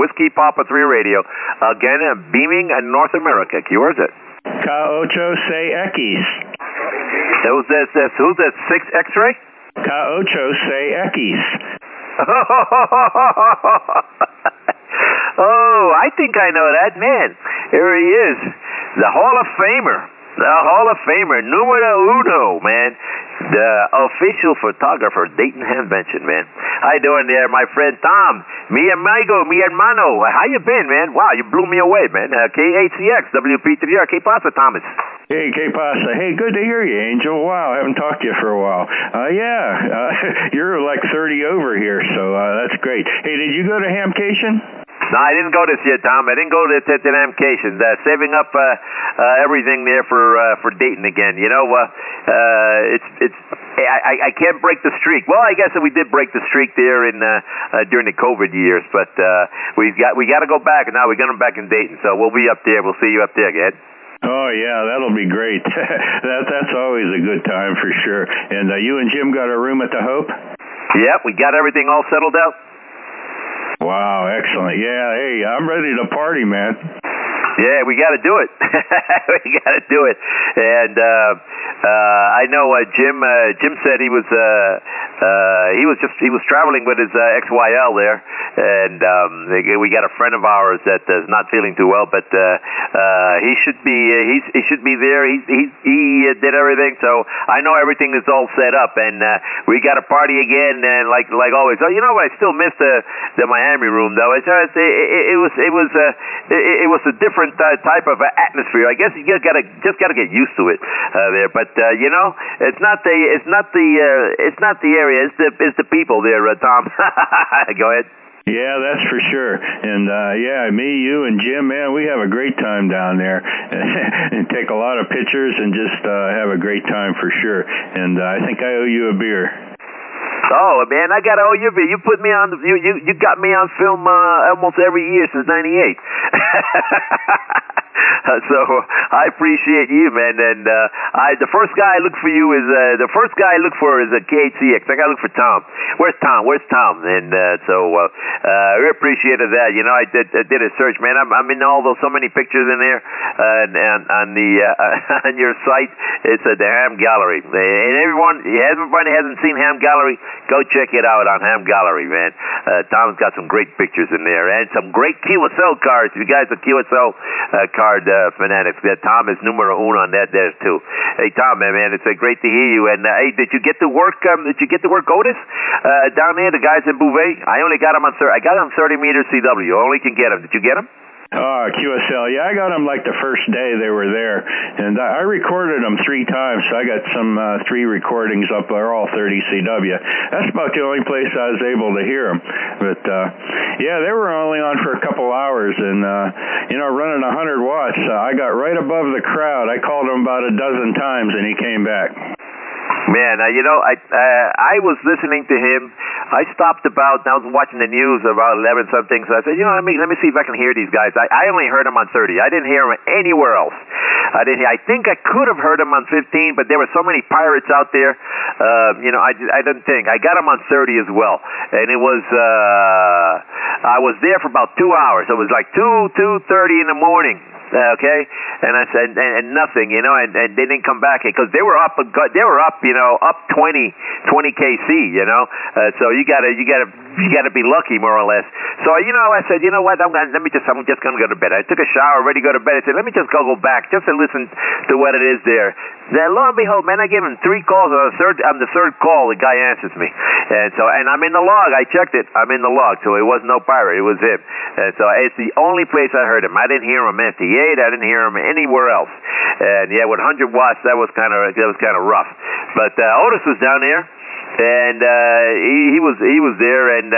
Whiskey Papa 3 Radio. Again, beaming in North America. ¿Qué hora es it? Ka ocho se X. Who's that 6 X-ray? Ka ocho se X. Oh, I think I know that man. Here he is, the Hall of Famer. The Hall of Famer, numero uno, man. The official photographer, Dayton Hamvention, man. How you doing there, my friend Tom? Mi amigo, mi hermano. How you been, man? Wow, you blew me away, man. KHCX, WP3R. ¿Qué pasa, Thomas? Hey, ¿qué pasa? Hey, good to hear you, Angel. Wow, I haven't talked to you for a while. You're like 30 over here, so that's great. Hey, did you go to Hamcation? No, I didn't go this year, Tom. I didn't go to Hamcation. Saving up everything there for Dayton again. You know, I can't break the streak. Well, I guess we did break the streak there in during the COVID years, but we got to go back, and now we got them back in Dayton. So we'll be up there. We'll see you up there, Ed. Oh yeah, that'll be great. That's always a good time for sure. And you and Jim got a room at the Hope? Yep, we got everything all settled out. Wow, excellent. Yeah, hey, I'm ready to party, man. Yeah, we got to do it. We got to do it. And I know Jim said he was traveling with his XYL there, and we got a friend of ours that is not feeling too well, but he should be there. He did everything, so I know everything is all set up, and we got a party again, and like always. Oh, you know what? I still miss the Miami room though. It was a different type of atmosphere. I guess you just gotta get used to it there. But you know, it's not the area. It's the people there, Tom. Go ahead. Yeah, that's for sure. And me, you, and Jim, man, we have a great time down there, and take a lot of pictures and just have a great time for sure. And I think I owe you a beer. Oh man, I gotta owe you a beer. You put me on. You got me on film almost every year since '98. So I appreciate you, man. And the first guy I look for you is a KHCX. I gotta look for Tom. Where's Tom? And we appreciated that. You know, I did a search, man. I'm in so many pictures in there, and on the on your site. It's the Ham Gallery. And everybody hasn't seen Ham Gallery, go check it out on Ham Gallery, man. Tom's got some great pictures in there, and some great QSL cards. You guys are QSL card fanatics. Tom is numero uno on that there too. Hey Tom, man, it's great to hear you. And hey, did you get to work? Otis down there? The guys in Bouvet? I only got him on 30. I got him 30 meters CW. Only can get him. Did you get him? QSL. Yeah, I got them like the first day they were there, and I recorded them 3 times, so I got some 3 recordings up there, all 30 CW. That's about the only place I was able to hear them. But yeah, they were only on for a couple hours, and running 100 watts, I got right above the crowd. I called him about a dozen times, and he came back. Man, I was listening to him. I was watching the news about 11 something, so I said, let me see if I can hear these guys. I only heard them on 30. I didn't hear them anywhere else. I think I could have heard them on 15, but there were so many pirates out there. I didn't think. I got them on 30 as well, and it was I was there for about 2 hours. It was like 2:30 in the morning. Okay, and I said, and nothing, and they didn't come back because they were up, up 20 kc, so you gotta be lucky more or less. So I said, you know what, I'm just gonna go to bed. I took a shower, ready to go to bed. I said, let me just go back just to listen to what it is there. Then lo and behold, man, I gave him 3 calls. On the third call, the guy answers me, and I'm in the log. I checked it. I'm in the log, so it was no pirate. It was him. And so it's the only place I heard him. I didn't hear him at the I didn't hear him anywhere else. And yeah, with 100 watts, that was kind of rough. But Otis was down there, and he was there, and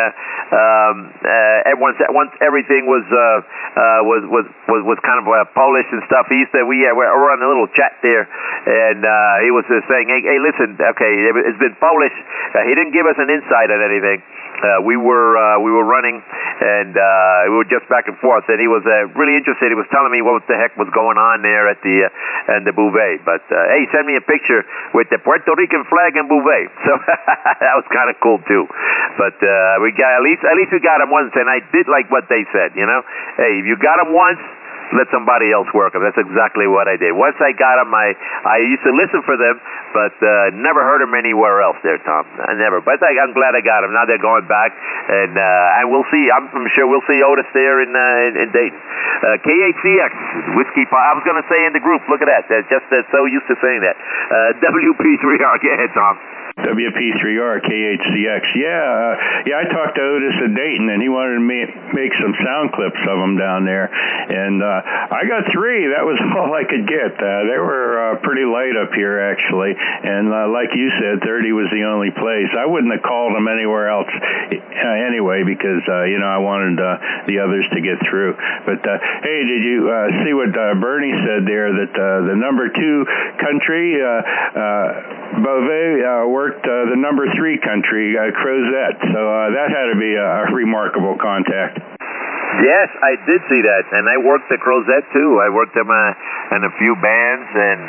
once everything was kind of polished and stuff, he said we're on a little chat there, and he was saying, hey, listen, okay, it's been polished. He didn't give us an insight on anything. we were running, and we were just back and forth, and he was really interested. He was telling me what the heck was going on there at the Bouvet. But hey, he sent me a picture with the Puerto Rican flag and Bouvet, so that was kind of cool too. But we got at least we got him once, and I did like what they said. You know, hey, if you got him once, let somebody else work them. That's exactly what I did. Once I got them, I used to listen for them, but never heard them anywhere else there, Tom. I never. But I'm glad I got them. Now they're going back, and we'll see. I'm sure we'll see Otis there in Dayton. KHCX, Whiskey Pie. I was going to say in the group, look at that. They're just so used to saying that. WP3R. Go ahead, Tom. WP3R, KHCX. Yeah, I talked to Otis at Dayton, and he wanted to make some sound clips of them down there. And I got 3. That was all I could get. They were pretty light up here, actually. And like you said, 30 was the only place. I wouldn't have called them anywhere else anyway, because, I wanted the others to get through. But, hey, did you see what Bernie said there, that the number 2 country, Bouvet, worked the number 3 country, Crozet. So that had to be a remarkable contact. Yes, I did see that, and I worked the Crozet too. I worked them in a few bands, and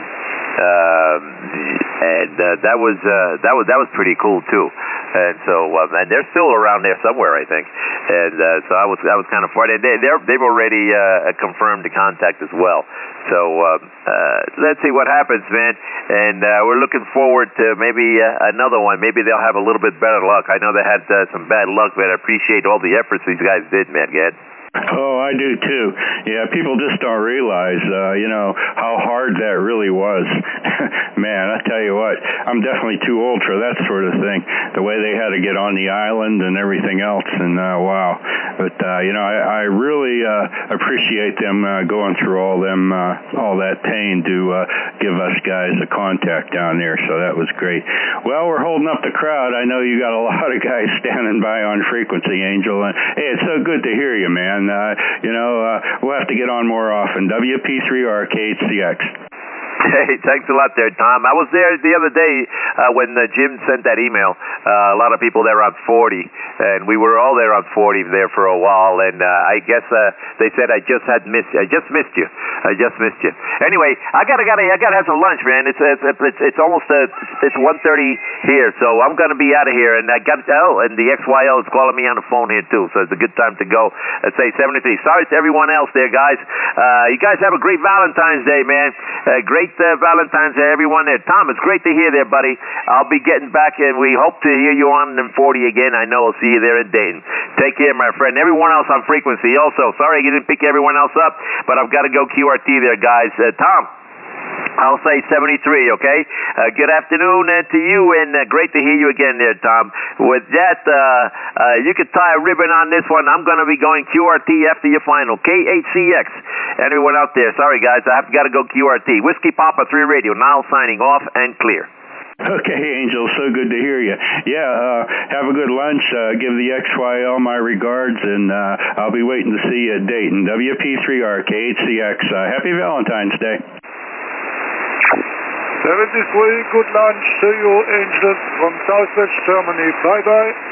that was pretty cool too. And so, and they're still around there somewhere, I think. And so that was kind of fun. And they've already confirmed the contact as well. So let's see what happens, man. And we're looking forward to maybe another one. Maybe they'll have a little bit better luck. I know they had some bad luck, but I appreciate all the efforts these guys did, man. Gad. Oh, I do too. Yeah, people just don't realize, how hard that really was. Man, I tell you what, I'm definitely too old for that sort of thing. The way they had to get on the island and everything else, and wow. But I really appreciate them going through all that pain to give us guys a contact down there. So that was great. Well, we're holding up the crowd. I know you got a lot of guys standing by on frequency, Angel. And hey, it's so good to hear you, man. We'll have to get on more often. WP3R, KHCX. Hey, thanks a lot there, Tom. I was there the other day when Jim sent that email. A lot of people there on 40, and we were all there on 40 there for a while. And I guess they said I just missed you. I just missed you. Anyway, I gotta have some lunch, man. It's almost it's 1:30 here, so I'm gonna be out of here. And I got and the XYL is calling me on the phone here too, so it's a good time to go. Let's say 73. Sorry to everyone else there, guys. You guys have a great Valentine's Day, man. Great Valentine's Day, everyone there. Tom, it's great to hear there, buddy. I'll be getting back, and we hope to hear you on in 40 again. I know I'll see you there in Dayton. Take care, my friend. Everyone else on frequency also. Sorry I didn't pick everyone else up, but I've got to go QRT there, guys. Tom, I'll say 73, okay? Good afternoon to you, and great to hear you again there, Tom. With that, you could tie a ribbon on this one. I'm going to be going QRT after your final. KHCX. Everyone out there, sorry, guys. I've got to go QRT. Whiskey Papa 3 Radio, now signing off and clear. Okay, Angel, so good to hear you. Yeah, have a good lunch. Give the XYL my regards, and I'll be waiting to see you at Dayton. WP3R, KHCX. Happy Valentine's Day. 73, good lunch to you, Angels from Southwest Germany. Bye-bye.